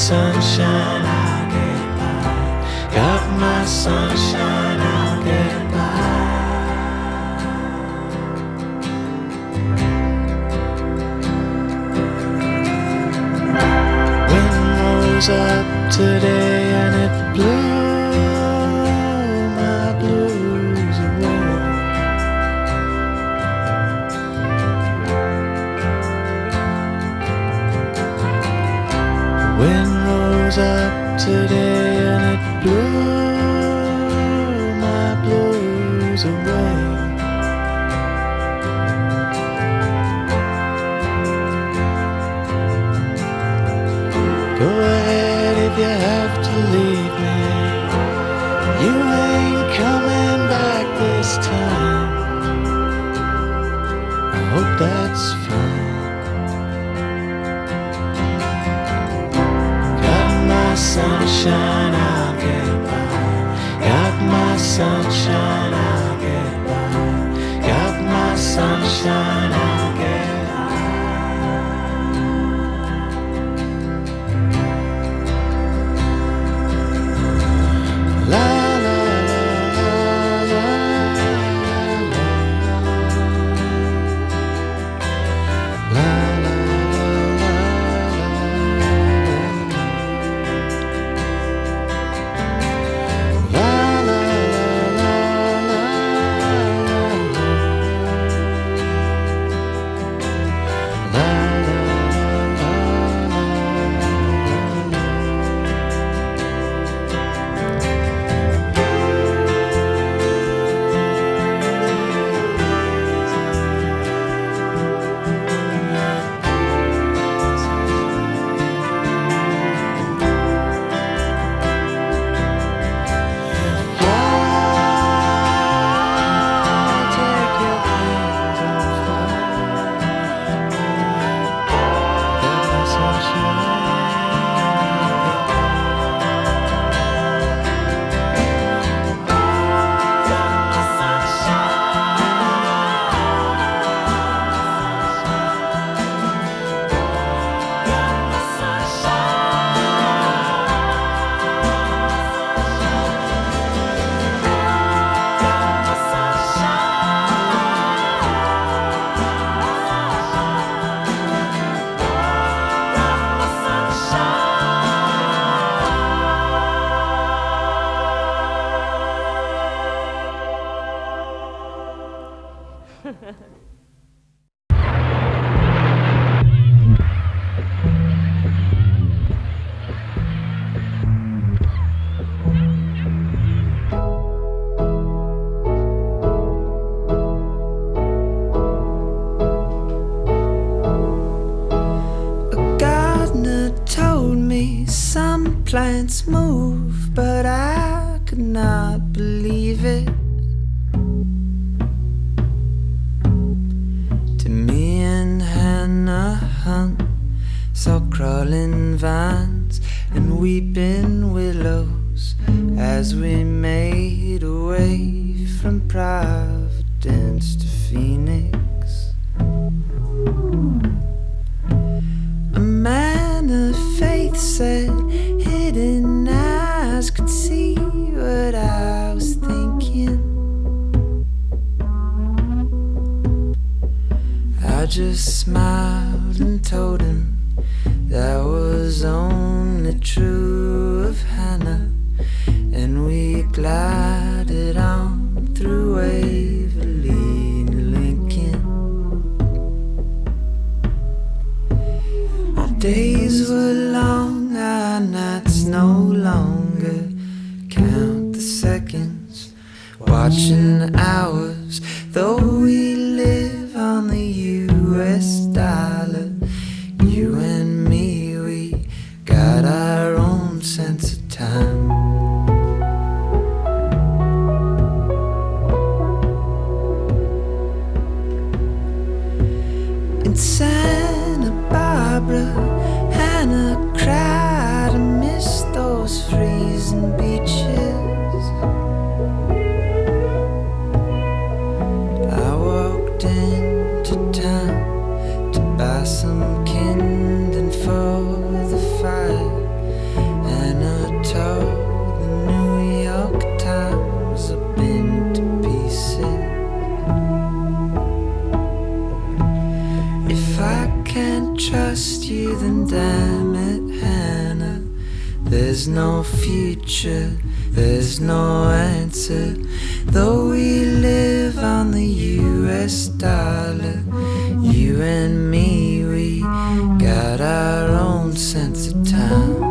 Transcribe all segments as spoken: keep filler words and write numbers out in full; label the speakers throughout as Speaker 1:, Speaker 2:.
Speaker 1: sunshine, I'll get by. Got my sunshine, I'll get by. Wind rose up today and it blew my blues away. Wind rose up today and it blew my blues away. Go ahead if you have to leave me. You ain't coming back this time. I hope that's fine. Sunshine, I'll get by. Got my sunshine, I'll get by. Got my sunshine, I'll get by. La la la la la la la.
Speaker 2: Plants move, but I could not believe it. To me and Hannah Hunt saw crawling vines and weeping willows as we made our way from Providence to Phoenix. A man of faith said hidden eyes could see what I was thinking. I just smiled and told him that was only true of Hannah, and we glided on through Waverly and Lincoln. Our days were long, our nights no longer. Count the seconds, watching the hours, though we live on the U S dollar. You and me, we got our own sense of time. In Santa Barbara, Hannah cried, I miss those freezing beaches. I walked and damn it, Hannah, there's no future, there's no answer. Though we live on the U S dollar, you and me, we got our own sense of time.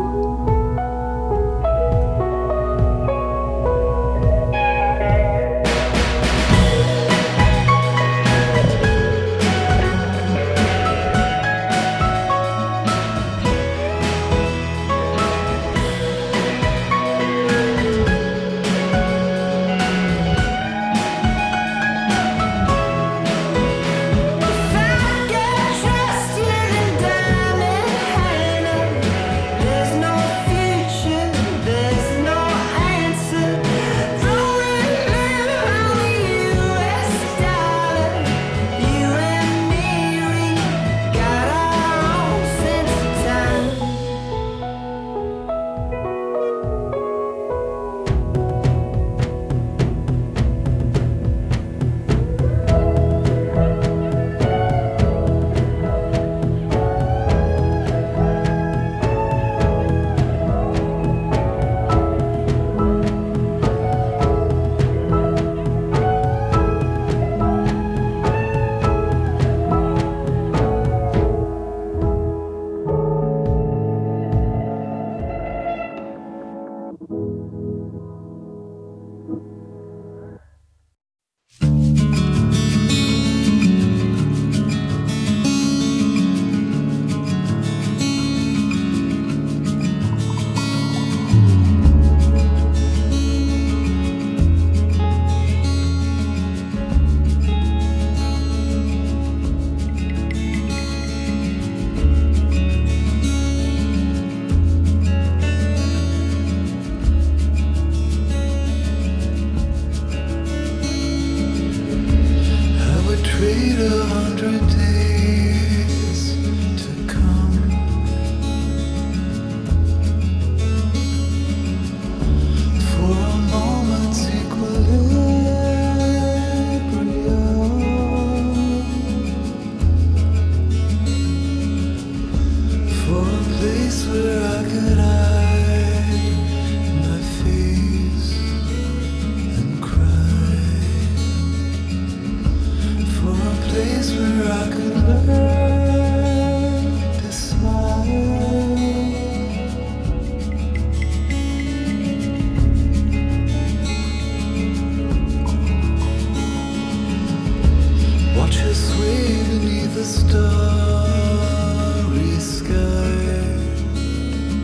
Speaker 1: Watch us sway beneath the starry sky.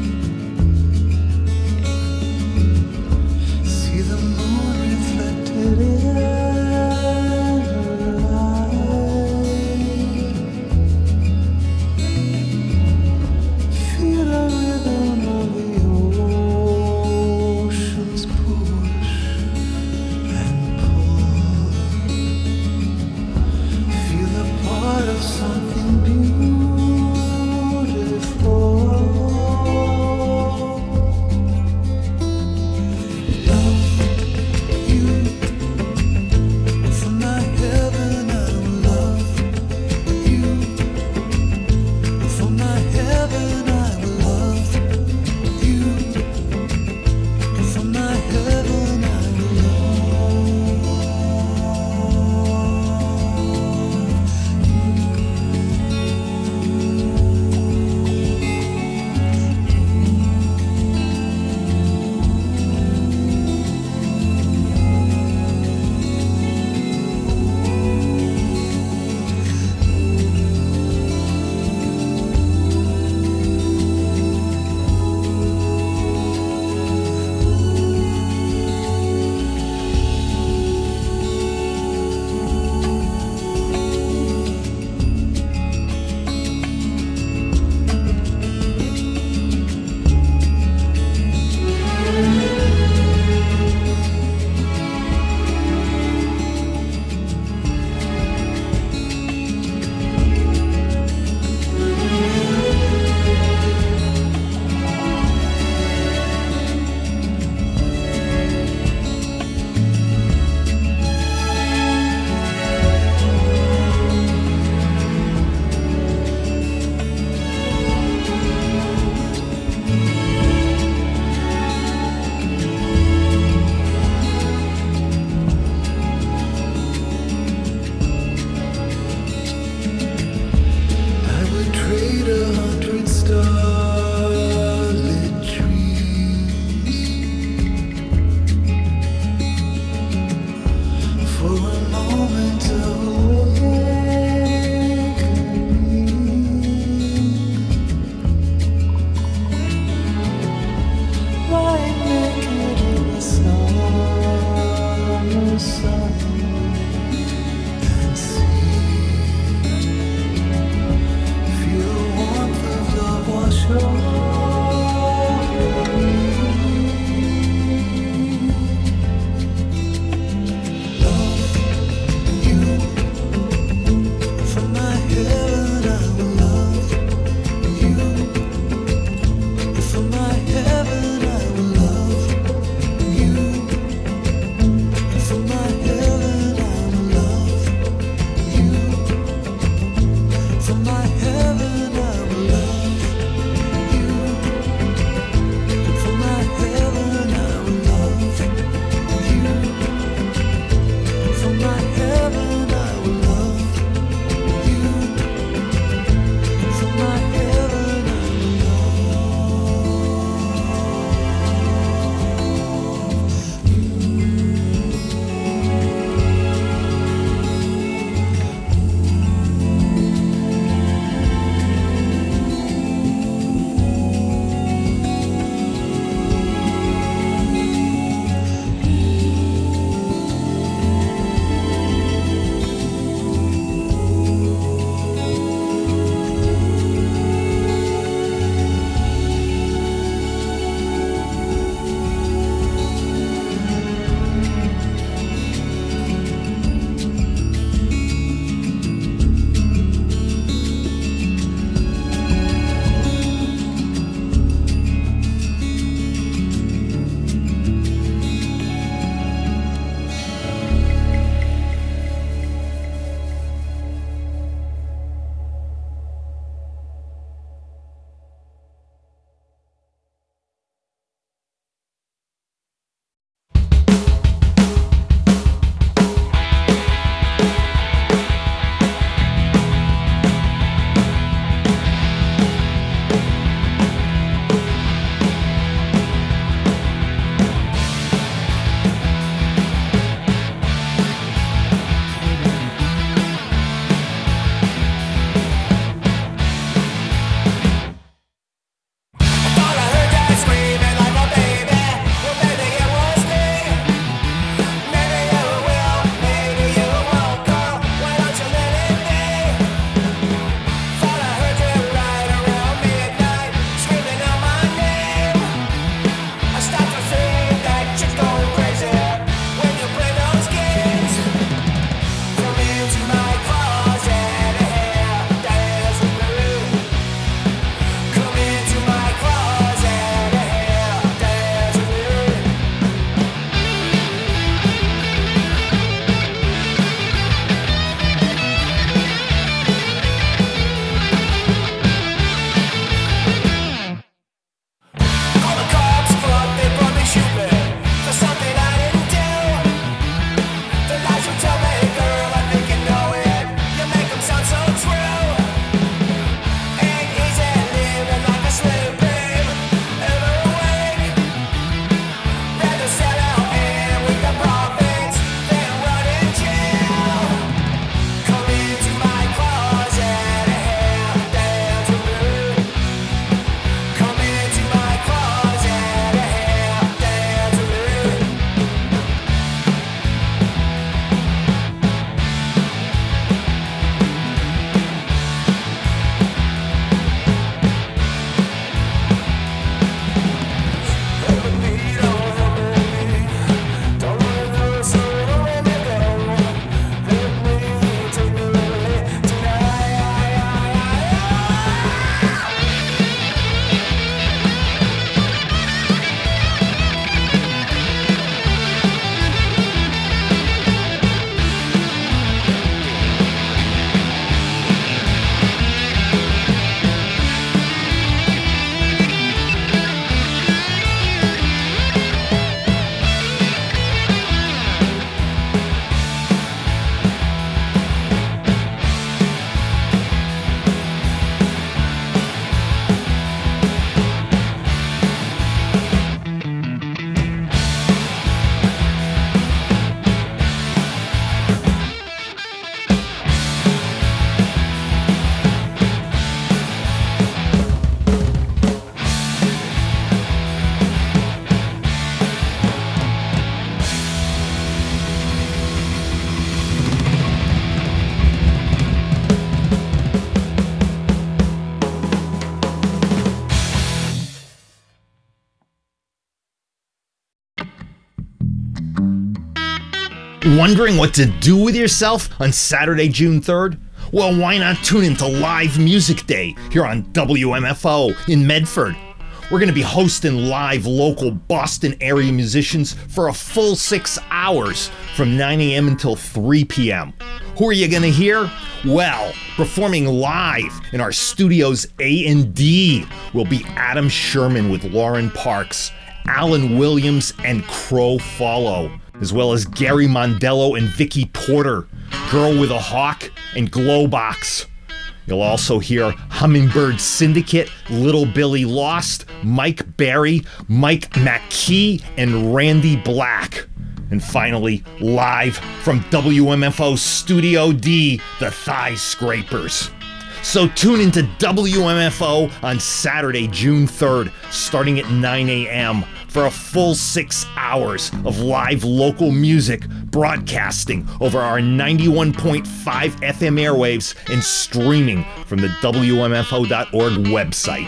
Speaker 3: Wondering what to do with yourself on Saturday, June third? Well, why not tune into Live Music Day here on W M F O in Medford? We're going to be hosting live local Boston area musicians for a full six hours from nine a.m. until three p.m. Who are you going to hear? Well, performing live in our studio's A and D will be Adam Sherman with Lauren Parks, Alan Williams, and Crow Follow, as well as Gary Mondello and Vicky Porter, Girl with a Hawk, and Glowbox. You'll also hear Hummingbird Syndicate, Little Billy Lost, Mike Berry, Mike McKee, and Randy Black. And finally, live from W M F O Studio D, the Thigh Scrapers. So tune into W M F O on Saturday, June third, starting at nine a.m. for a full six hours of live local music broadcasting over our ninety-one point five F M airwaves and streaming from the W M F O dot org website.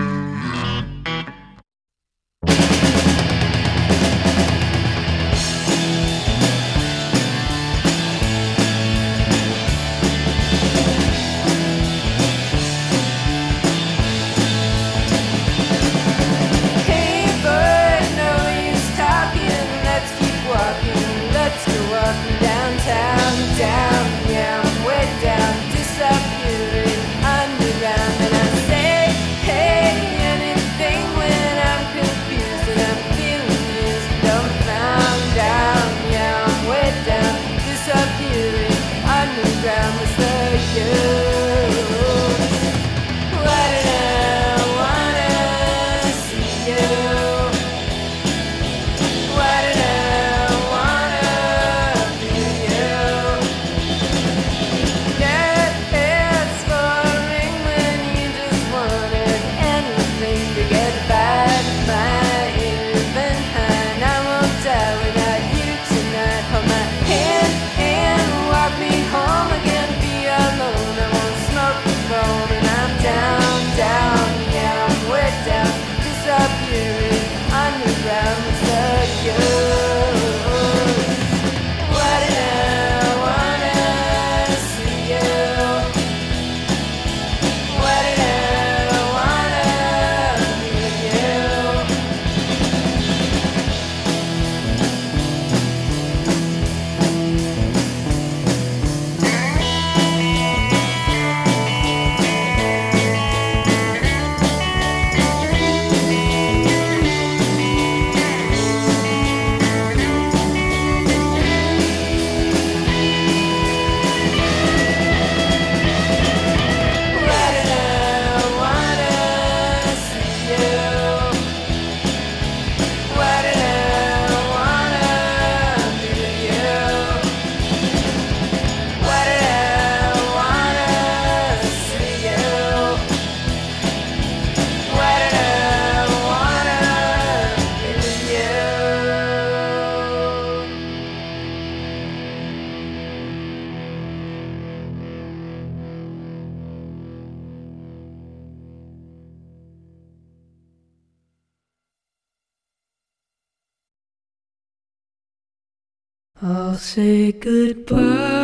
Speaker 2: I'll say goodbye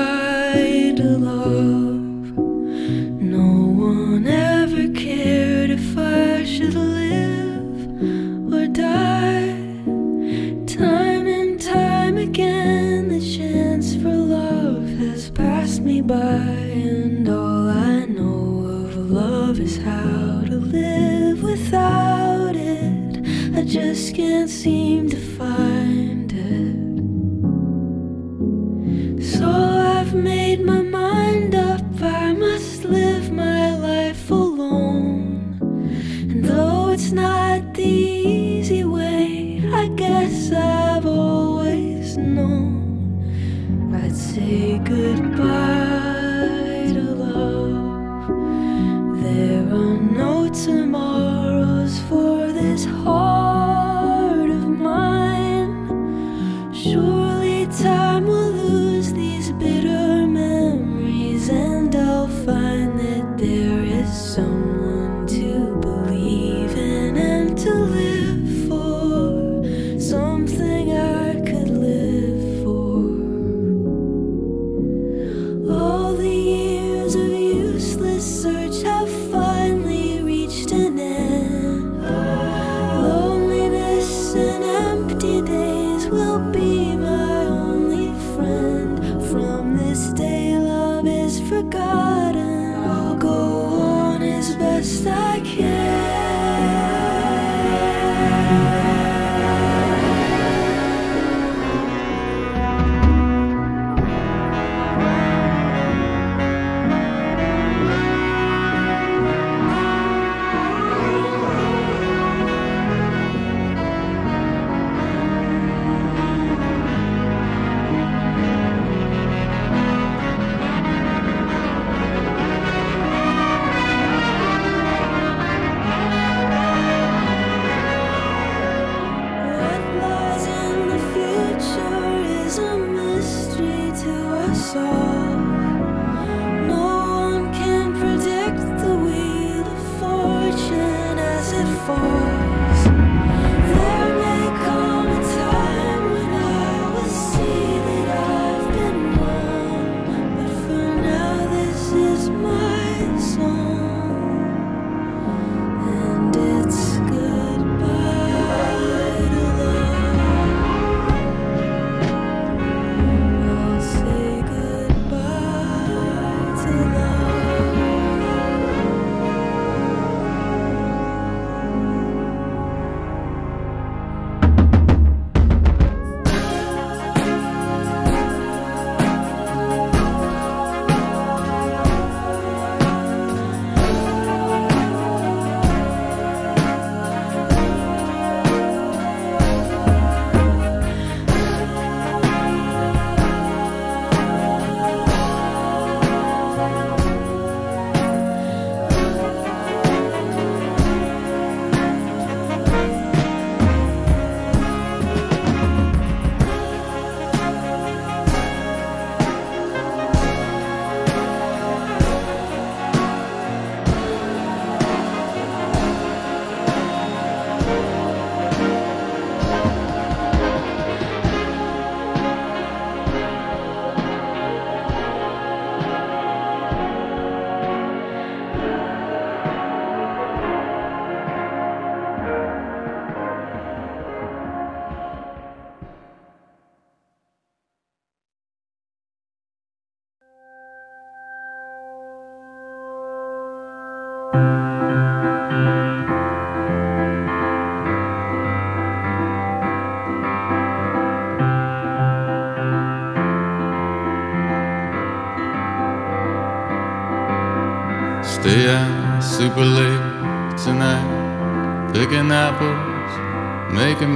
Speaker 2: to love. No one ever cared if I should live or die. Time and time again the chance for love has passed me by, and all I know of love is how to live without it. I just can't seem to find it. So I've made my mind up, I must live my life alone. And though it's not the easy way, I guess I've always known I'd say goodbye to love. There are no tomorrows for this heart of mine. Surely time will lose these bitter memories, and I'll find that there is someone to believe in and to live. Something I could live for. best I can.
Speaker 4: Stay out super late tonight, picking apples, making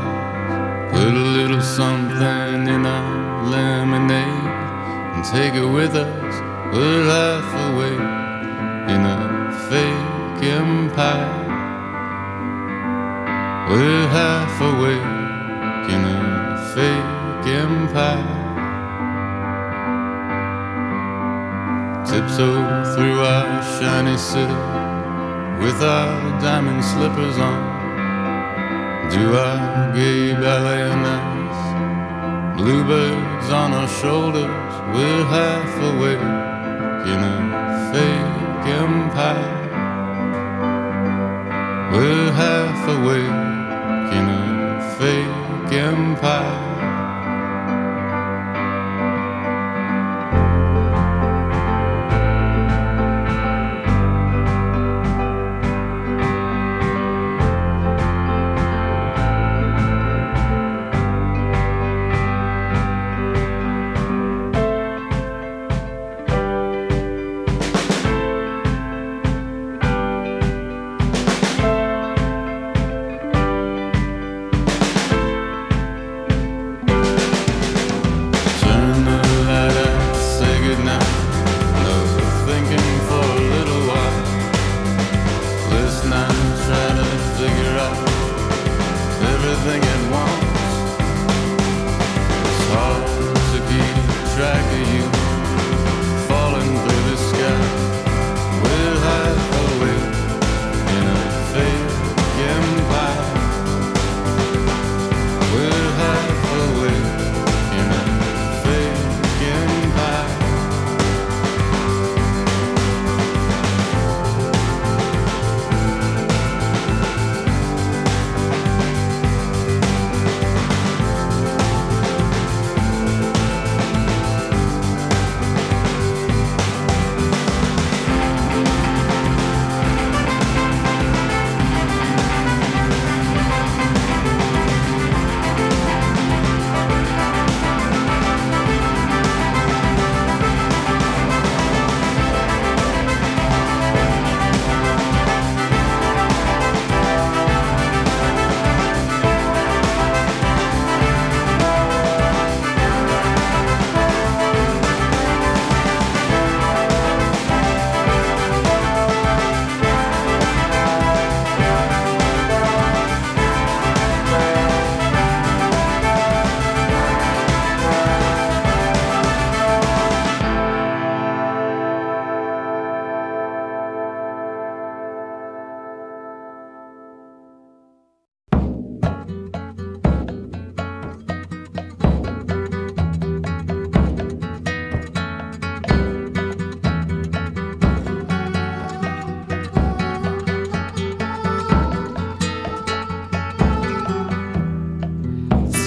Speaker 4: pies. Put a little something in our lemonade and take it with us. We're half awake in a fake empire. We're half awake in a fake empire. Tiptoe through our shiny city with our diamond slippers on. Do our gay ballet on ice, bluebirds on our shoulders. We're half awake in a fake empire. We're half awake in a fake empire.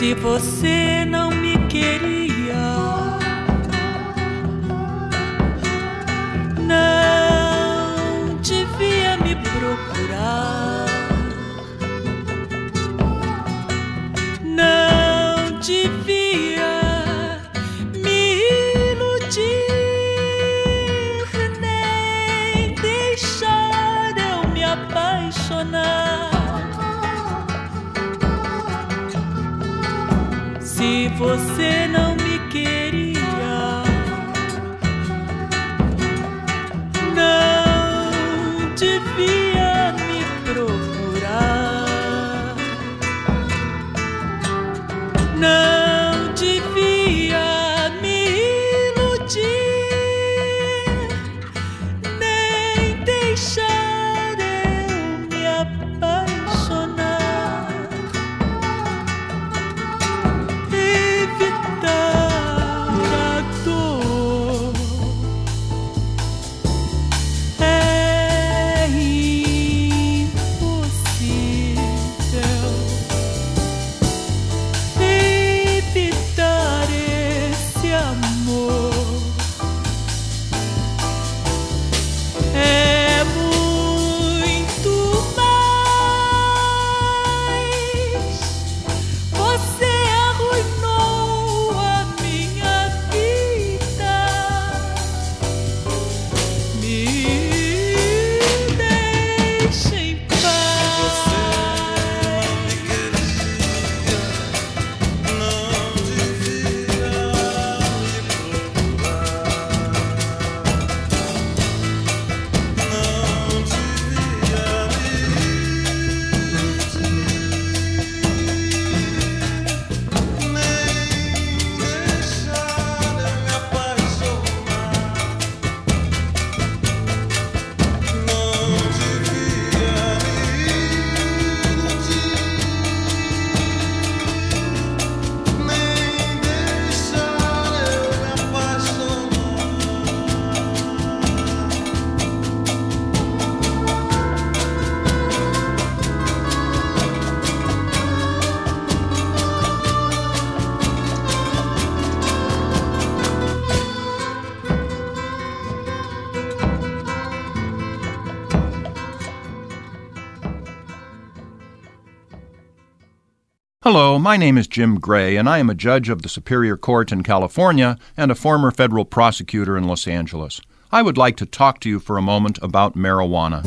Speaker 5: Se você não me queria, não devia me procurar, não devia me iludir, nem deixar eu me apaixonar. Se você não me queria, não devia me procurar, não devia me iludir, nem deixar eu me apaixonar.
Speaker 6: Hello, my name is Jim Gray, and I am a judge of the Superior Court in California and a former federal prosecutor in Los Angeles. I would like to talk to you for a moment about marijuana.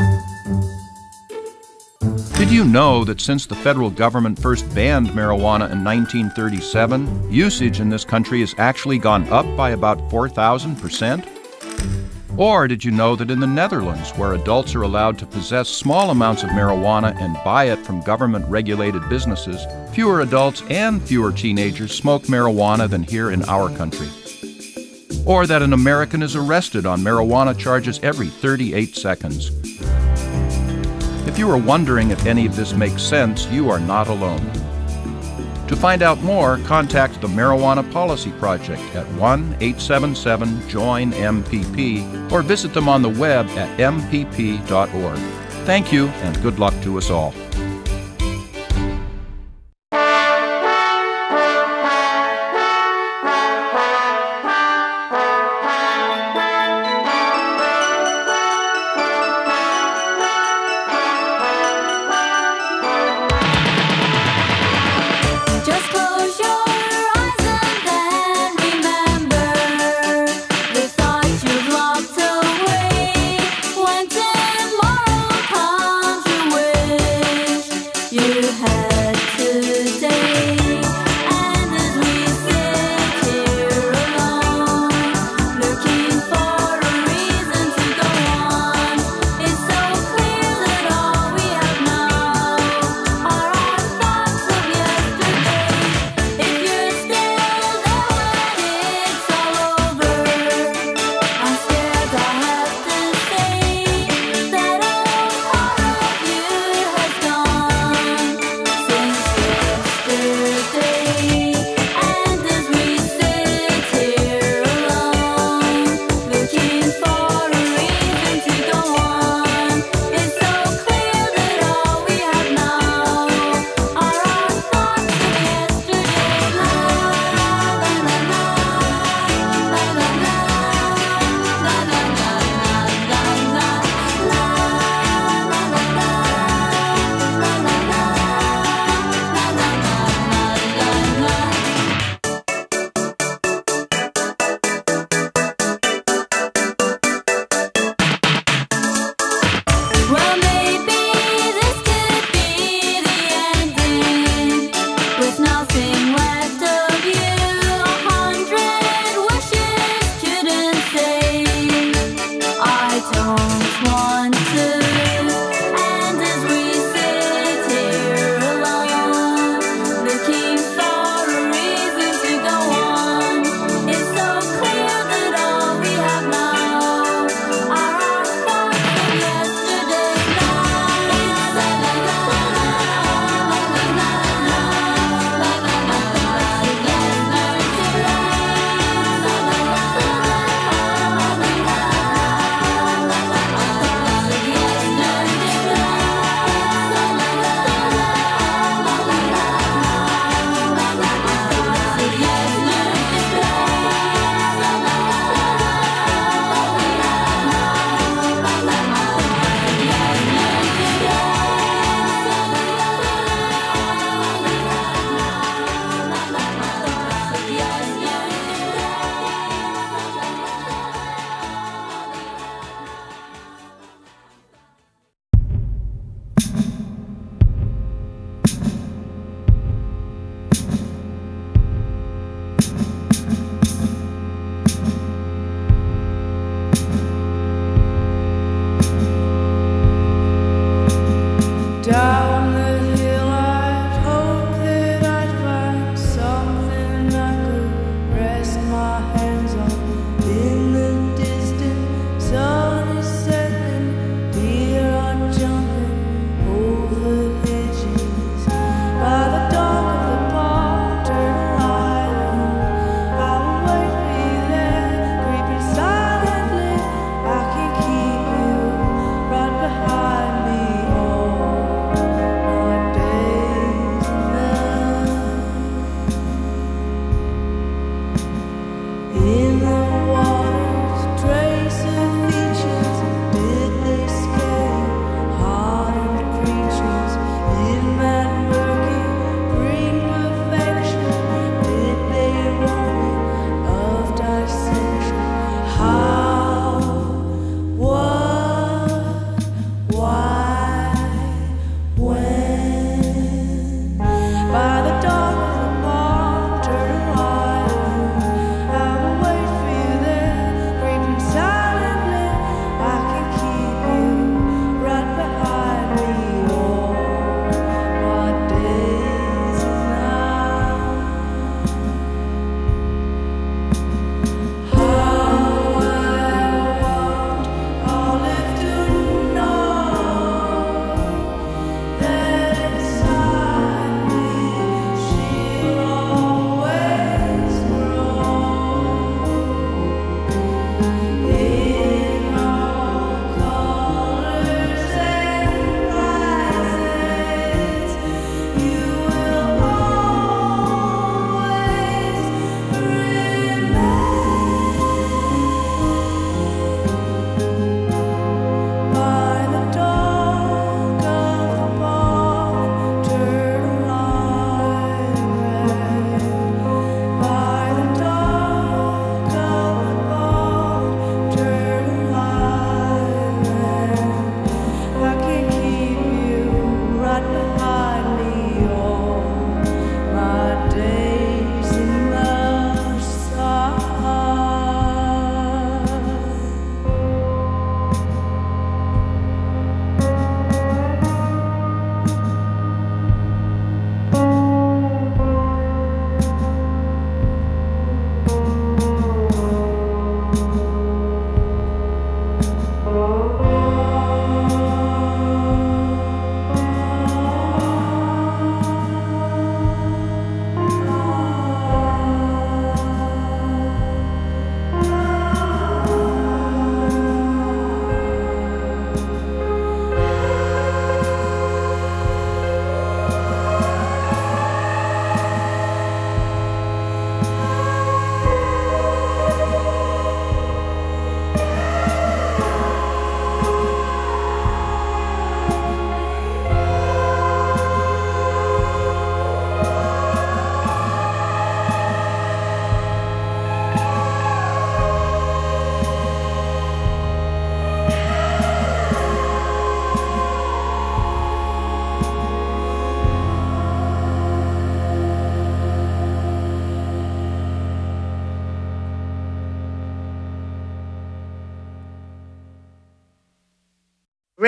Speaker 6: Did you know that since the federal government first banned marijuana in nineteen thirty-seven, usage in this country has actually gone up by about four thousand percent? Or did you know that in the Netherlands, where adults are allowed to possess small amounts of marijuana and buy it from government-regulated businesses, fewer adults and fewer teenagers smoke marijuana than here in our country? Or that an American is arrested on marijuana charges every thirty-eight seconds? If you are wondering if any of this makes sense, you are not alone. To find out more, contact the Marijuana Policy Project at one eight seven seven join M P P or visit them on the web at m p p dot org. Thank you, and good luck to us all.
Speaker 7: Away when tomorrow comes your way.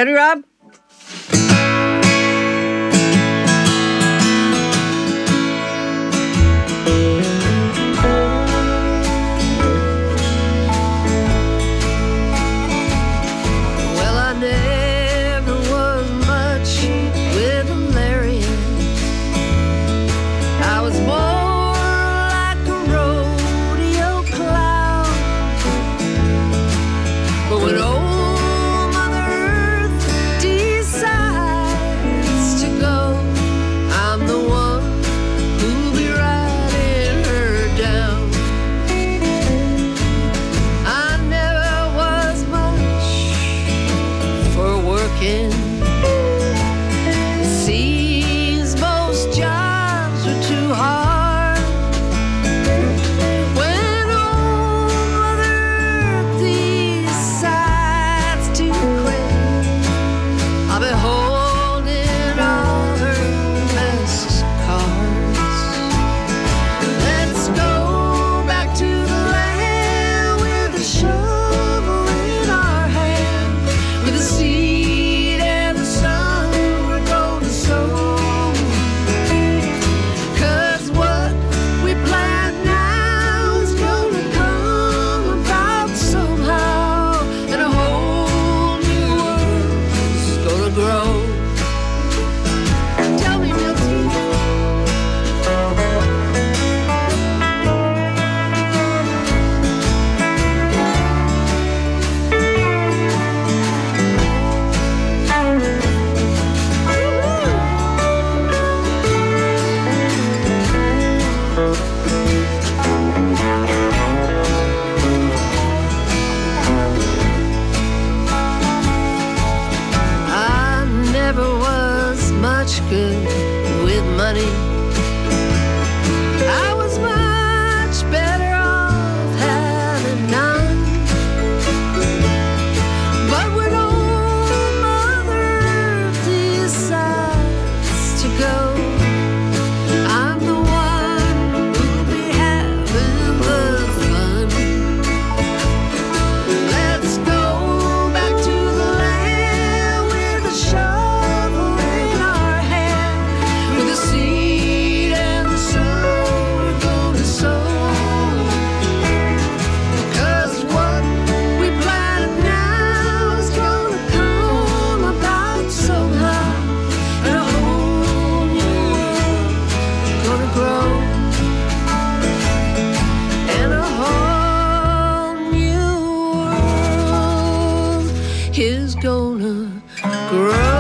Speaker 7: Ready, Rob?
Speaker 2: Well, I never was much with a lariat. I was more like a rodeo clown. But when old Mother Earth decides to go, I'm the one who'll be riding her down. I never was much for working. It seems most jobs are too hard. When old Mother Earth decides to quit, I'll be holding all her best cards. Let's go back to the land with a shovel in our hand, with a seed and the sun we're gonna sow. 'Cause what we plant now is gonna come about somehow, and a whole new world's gonna grow. Tell me, Milton. I never was much good with money. I was much better off having none. But when old Mother Earth decides to go, I'm the one who'll be having the fun. Let's go back to the land with a shovel in our hand, with a seed and the sun we're gonna sow. 'Cause what we plant now is gonna come about somehow, and a whole new world gonna grow, and a whole new world is gonna grow.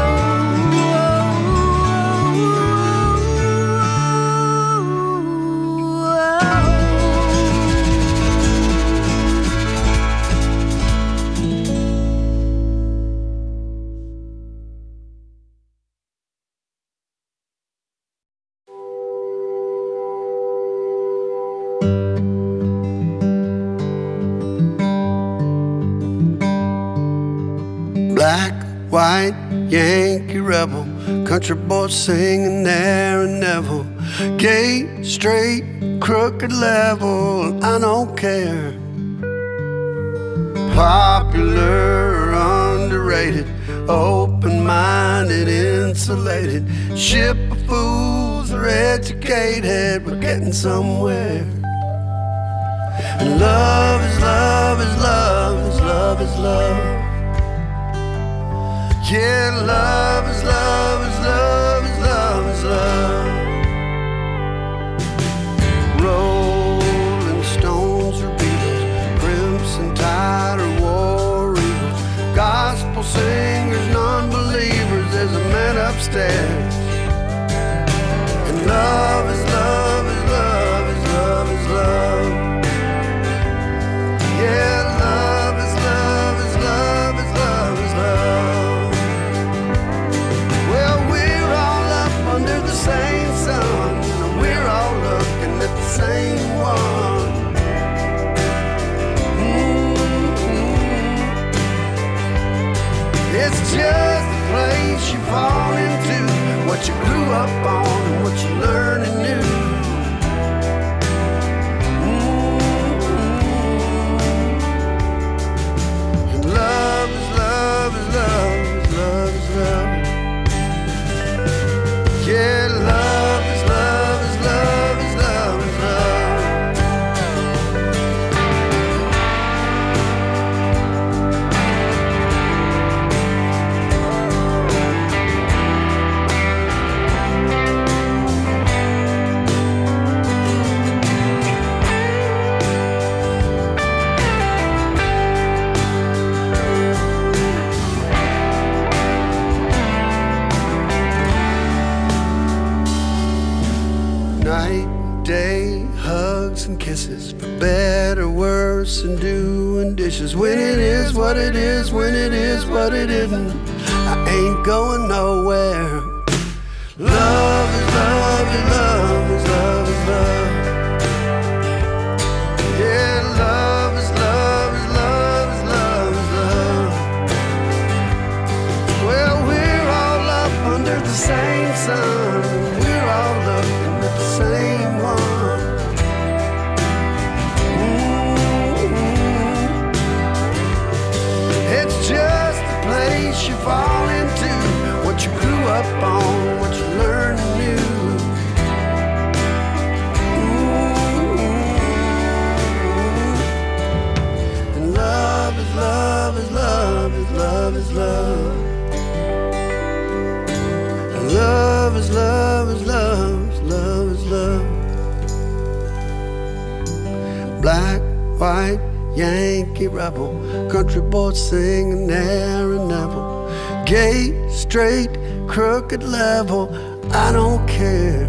Speaker 8: Black, white, Yankee rebel, country boy singing there and never. Gay, straight, crooked level, I don't care. Popular, underrated, open-minded, insulated. Ship of fools are educated, we're getting somewhere. And love is love is love is love is love. Yeah, love is love is love is love is love. Rolling Stones or Beatles, Crimson Tide or War Eagles, gospel singers, non-believers, there's a man upstairs. And love is love is love is love is love. Yeah, love is love is love is love is love. Well, we're all night, day, hugs and kisses, for better, worse, and doing dishes. When it is what it is, when it is what it isn't, I ain't going nowhere. Love is love is love is love is love. Yeah, love is love is love is love is love. Well, we're all up under the same sun. We're all looking at the same one. Mm-hmm. It's just a place you fall into, what you grew up on, what you learned new. Mm-hmm. And love is love is love is love is love. Love is love is love is love is love. Black, white, Yankee rebel, country boy singing Aaron Neville. Gay, straight, crooked level, I don't care.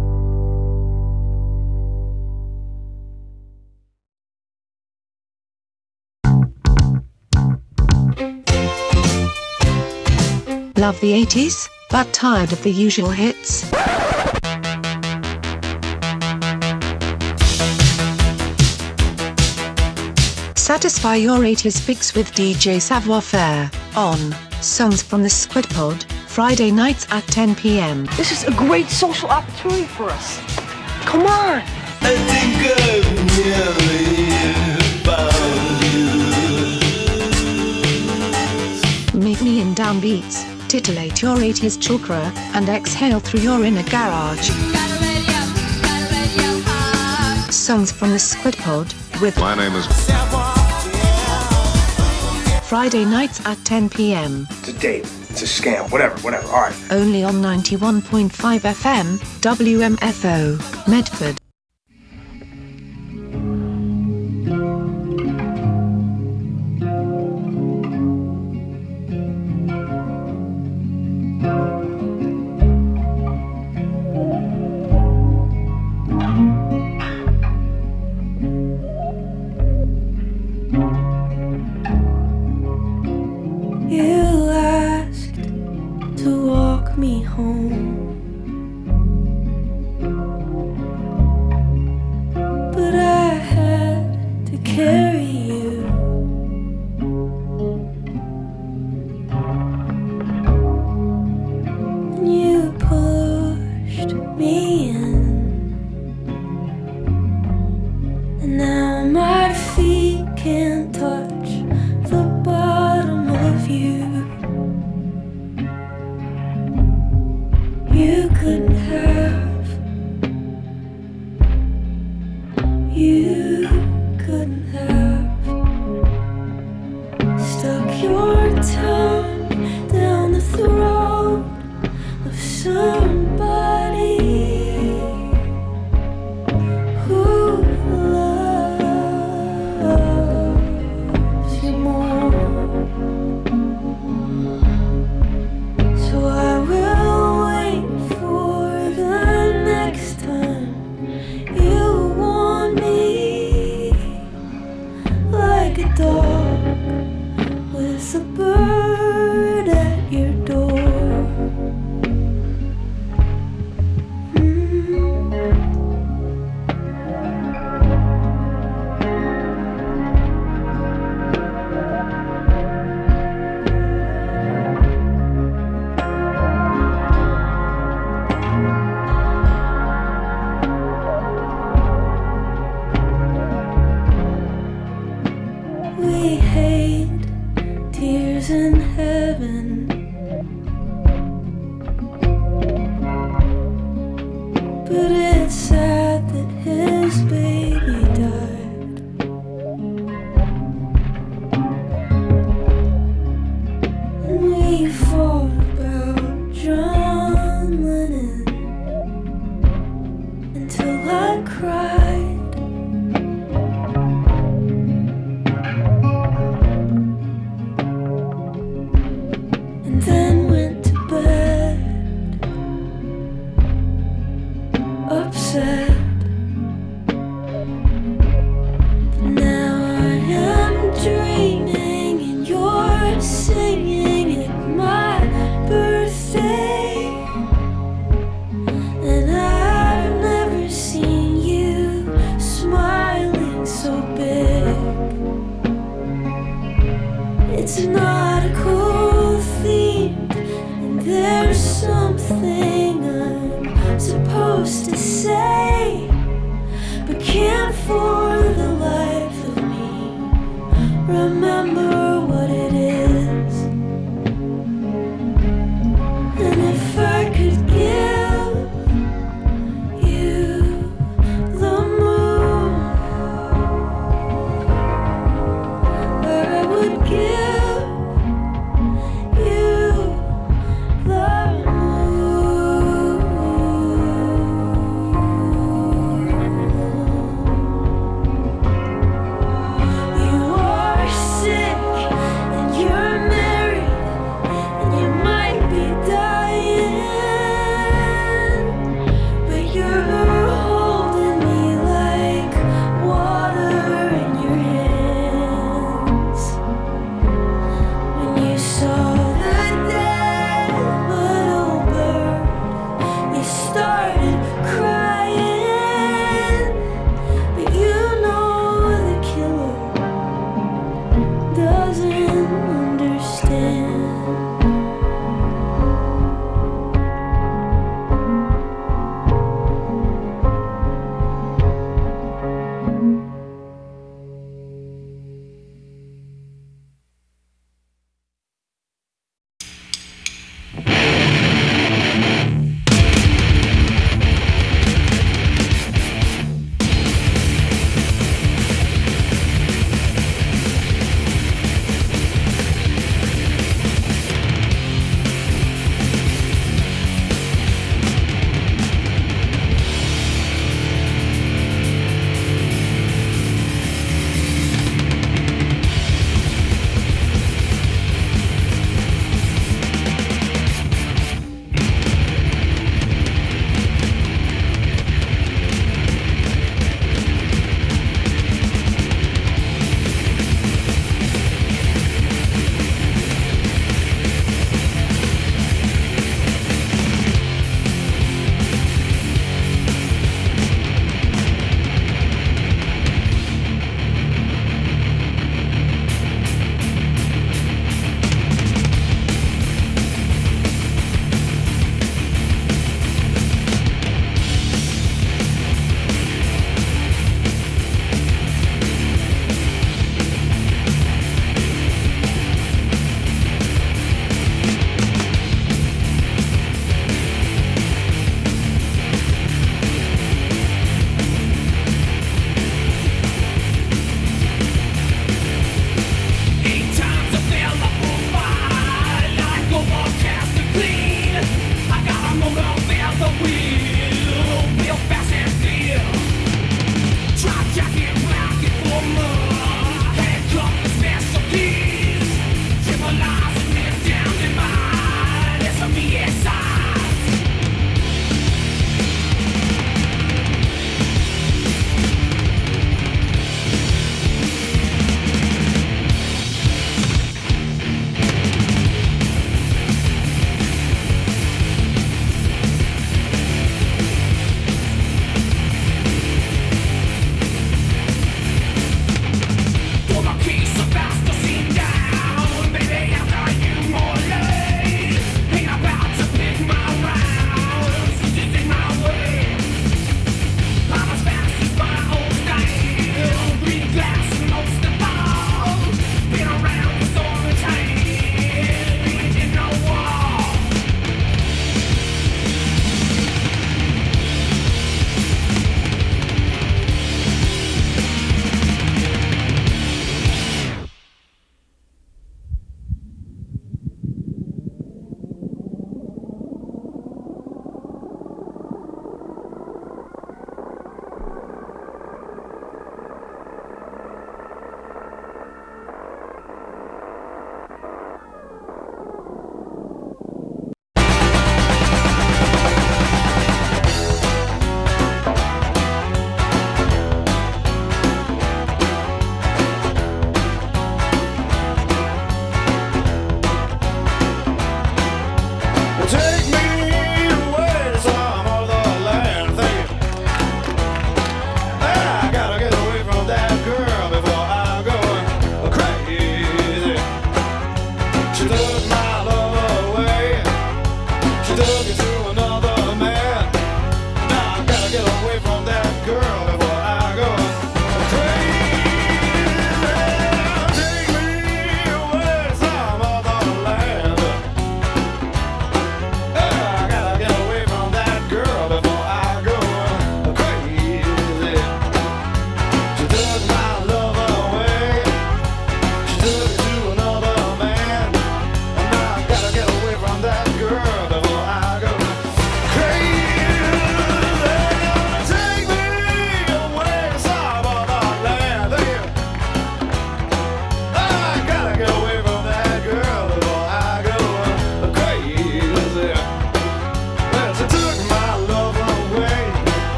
Speaker 7: Love the eighties, but tired of the usual hits? Satisfy your eighties fix with D J Savoir Faire on Songs from the Squid Pod, Friday nights at ten p m.
Speaker 9: This is a great social opportunity for us. Come on!
Speaker 1: I think I've nearly found you.
Speaker 7: Meet me in downbeats, titillate your eighties chakra, and exhale through your inner garage. Songs from the Squid Pod with
Speaker 10: My name is
Speaker 7: Friday nights at ten p m.
Speaker 11: It's a date. It's a scam. Whatever, whatever. All right.
Speaker 7: Only on ninety-one point five F M, W M F O, Medford.
Speaker 5: You asked to walk me home, but I had to carry you. And you pushed me in, and now my feet can't touch the bottom of you. You couldn't have, you couldn't have stuck your tongue down the throat of somebody who loves you more. So I will wait for the next time you want me, like a dog with a bird at your door. We hate tears in heaven, but it's sad that his baby died. And we fought about John Lennon until I cried. And then went to bed upset. said. But now I am dreaming and you're singing at my birthday. And I've never seen you smiling so big. It's not a cool theme, and there's something I'm supposed to say, but can't for the life of me remember what it is. And if I could give you the moon, I would give you the moon. You are sick and you're married and you might be dying, but you're holding me like water in your hands. When you saw the dead little bird, you started